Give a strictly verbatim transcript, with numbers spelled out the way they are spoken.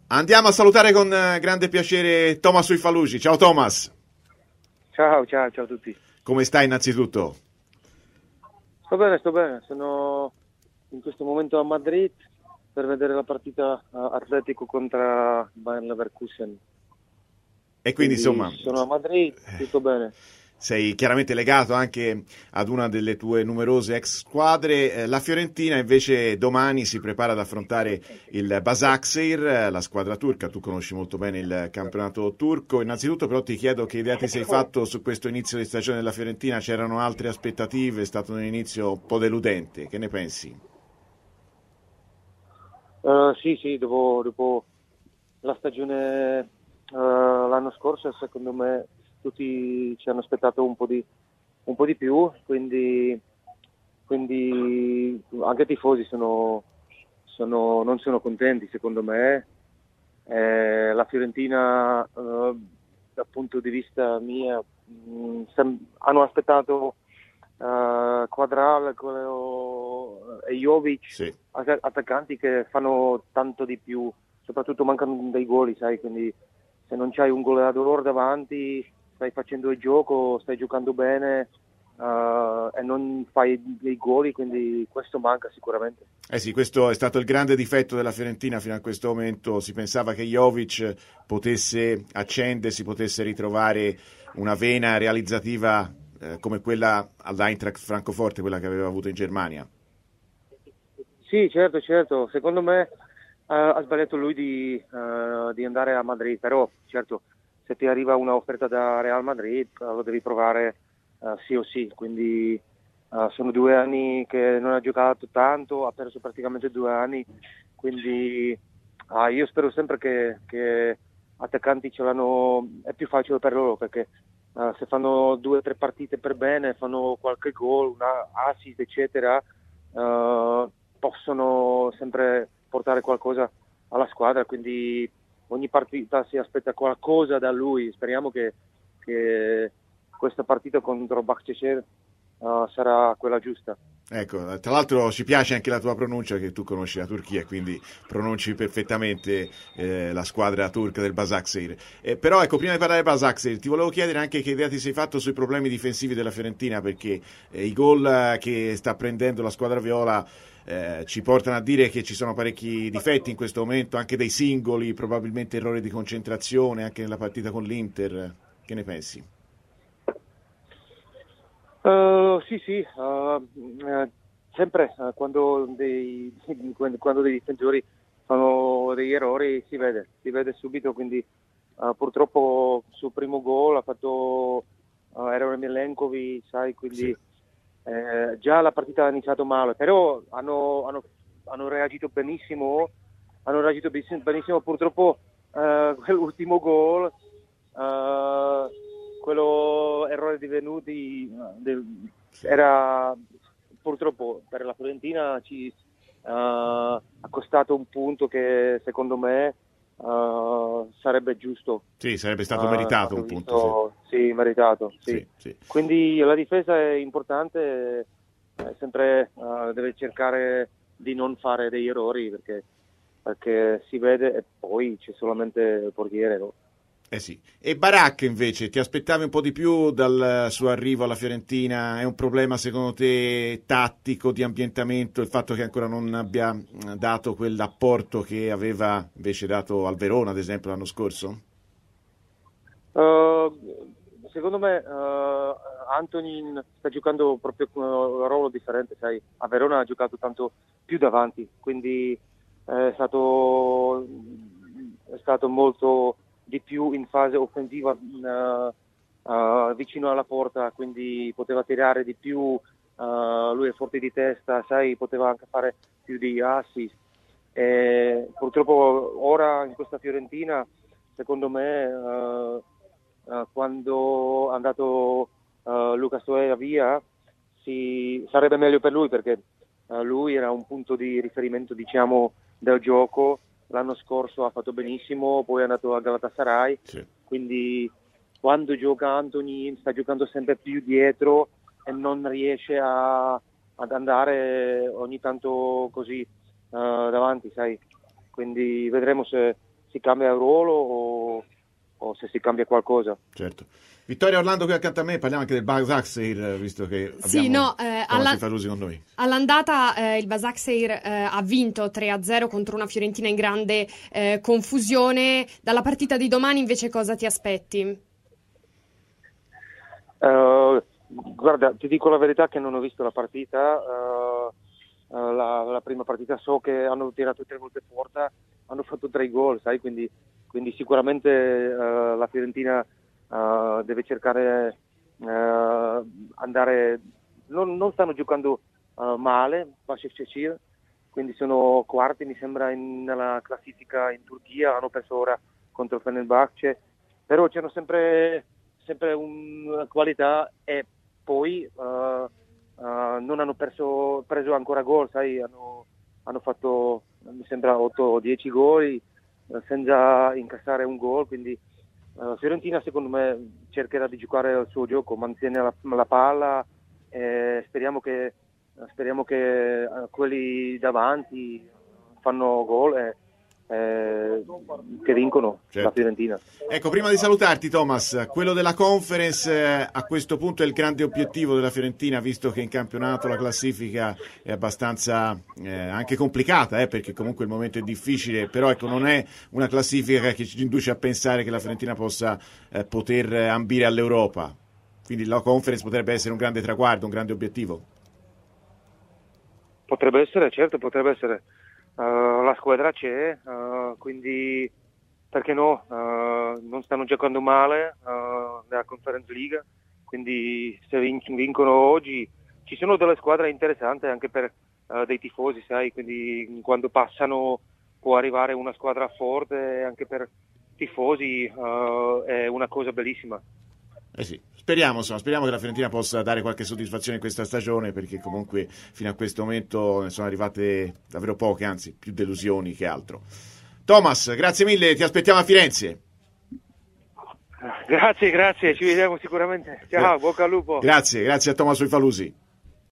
Andiamo a salutare con eh, grande piacere Thomas Uifalusi. Ciao Thomas. Ciao, ciao, ciao a tutti. Come stai innanzitutto? Sto bene, sto bene. Sono in questo momento a Madrid per vedere la partita uh, Atletico contro Bayer Leverkusen. E quindi, quindi insomma sono a Madrid, tutto bene. Sei chiaramente legato anche ad una delle tue numerose ex squadre. La Fiorentina invece domani si prepara ad affrontare il Başakşehir, la squadra turca. Tu conosci molto bene il campionato turco. Innanzitutto però ti chiedo che idea ti sei fatto su questo inizio di stagione della Fiorentina. C'erano altre aspettative? È stato un inizio un po' deludente. Che ne pensi? Uh, sì, sì, dopo, dopo la stagione uh, l'anno scorso secondo me tutti ci hanno aspettato un po' di, un po' di più, quindi, quindi anche i tifosi sono, sono, non sono contenti secondo me. Eh, la Fiorentina uh, dal punto di vista mio mh, sem- hanno aspettato uh, Quadral e Jovic, sì. attaccanti che fanno tanto di più, soprattutto mancano dei gol, sai, quindi se non c'hai un goleador davanti stai facendo il gioco, stai giocando bene uh, e non fai dei gol, quindi questo manca sicuramente. Eh sì, questo è stato il grande difetto della Fiorentina fino a questo momento. Si pensava che Jovic potesse accendersi, potesse ritrovare una vena realizzativa eh, come quella all'Eintracht Francoforte, quella che aveva avuto in Germania. Sì, certo, certo. Secondo me uh, ha sbagliato lui di, uh, di andare a Madrid, però certo se ti arriva una offerta da Real Madrid uh, lo devi provare uh, sì o sì, quindi uh, sono due anni che non ha giocato tanto, ha perso praticamente due anni, quindi uh, io spero sempre che, che attaccanti ce l'hanno, è più facile per loro perché uh, se fanno due o tre partite per bene, fanno qualche gol, una assist eccetera, uh, possono sempre portare qualcosa alla squadra, quindi ogni partita si aspetta qualcosa da lui. Speriamo che, che questa partita contro Başakşehir uh, sarà quella giusta. Ecco, tra l'altro ci piace anche la tua pronuncia, che tu conosci la Turchia, quindi pronunci perfettamente eh, la squadra turca del Başakşehir. Eh, però ecco, prima di parlare del Başakşehir, ti volevo chiedere anche che idea ti sei fatto sui problemi difensivi della Fiorentina, perché eh, i gol che sta prendendo la squadra viola eh, ci portano a dire che ci sono parecchi difetti in questo momento, anche dei singoli, probabilmente errori di concentrazione, anche nella partita con l'Inter. Che ne pensi? Uh, sì, sì, uh, uh, sempre uh, quando, dei, quando dei difensori fanno degli errori si vede, si vede subito, quindi uh, purtroppo sul primo gol ha fatto uh, era Milenkovic, sai, quindi sì. eh, già la partita ha iniziato male, però hanno, hanno, hanno reagito benissimo, hanno reagito benissimo, benissimo. Purtroppo uh, quell'ultimo gol, uh, quello errore di Venuti del, era purtroppo per la Fiorentina ci uh, ha costato un punto che secondo me uh, sarebbe giusto. Sì, sarebbe stato meritato uh, un visto, punto. Sì, sì meritato. Sì. Sì, sì. Quindi la difesa è importante, è sempre uh, deve cercare di non fare degli errori perché, perché si vede e poi c'è solamente il portiere, no? Eh sì. E Barak invece, ti aspettavi un po' di più dal suo arrivo alla Fiorentina? È un problema secondo te tattico, di ambientamento, il fatto che ancora non abbia dato quell'apporto che aveva invece dato al Verona, ad esempio, l'anno scorso? Uh, secondo me uh, Antonin sta giocando proprio un ruolo differente, sai, a Verona ha giocato tanto più davanti, quindi è stato, è stato molto di più in fase offensiva uh, uh, vicino alla porta, quindi poteva tirare di più, uh, lui è forte di testa, sai, poteva anche fare più di assist. E purtroppo ora in questa Fiorentina, secondo me, uh, uh, quando è andato uh, Lucas Torreira via, si, sarebbe meglio per lui perché uh, lui era un punto di riferimento, diciamo, del gioco. L'anno scorso ha fatto benissimo, poi è andato a Galatasaray, sì. Quindi quando gioca Anthony sta giocando sempre più dietro e non riesce a, ad andare ogni tanto così uh, davanti, sai. Quindi vedremo se si cambia il ruolo o, o se si cambia qualcosa. Certo. Vittoria Orlando qui accanto a me, parliamo anche del Basaksehir, visto che abbiamo sì, no, eh, alla, Falusi con noi. All'andata eh, il Basaksehir eh, ha vinto tre a zero contro una Fiorentina in grande eh, confusione. Dalla partita di domani invece cosa ti aspetti? Uh, guarda, ti dico la verità che non ho visto la partita, uh, uh, la, la prima partita so che hanno tirato tre volte porta, hanno fatto tre gol, sai, quindi, quindi sicuramente uh, la Fiorentina Uh, deve cercare uh, andare, non, non stanno giocando uh, male, Başakşehir, quindi sono quarti mi sembra in, nella classifica in Turchia, hanno perso ora contro Fenerbahce, però c'hanno sempre, sempre una qualità e poi uh, uh, non hanno perso, preso ancora gol, sai, hanno, hanno fatto mi sembra otto o dieci gol uh, senza incassare un gol, quindi Uh, Fiorentina secondo me cercherà di giocare il suo gioco, mantiene la, la palla e speriamo che, speriamo che uh, quelli davanti fanno gol e, e che vincono, certo, la Fiorentina. Ecco, prima di salutarti Thomas, quello della Conference eh, a questo punto è il grande obiettivo della Fiorentina, visto che in campionato la classifica è abbastanza eh, anche complicata, eh, perché comunque il momento è difficile, però ecco, non è una classifica che ci induce a pensare che la Fiorentina possa eh, poter ambire all'Europa, quindi la Conference potrebbe essere un grande traguardo, un grande obiettivo. Potrebbe essere, certo, potrebbe essere. Uh, la squadra c'è, uh, quindi perché no? Uh, non stanno giocando male uh, nella Conference League, quindi se vin- vincono oggi ci sono delle squadre interessanti anche per uh, dei tifosi, sai, quindi quando passano può arrivare una squadra forte anche per tifosi, uh, è una cosa bellissima. Eh sì, speriamo, insomma, speriamo che la Fiorentina possa dare qualche soddisfazione in questa stagione, perché comunque fino a questo momento ne sono arrivate davvero poche, anzi più delusioni che altro. Thomas, grazie mille, ti aspettiamo a Firenze. Grazie, grazie, ci vediamo sicuramente. Ciao, bocca al lupo. Grazie, grazie a Thomas Falusi.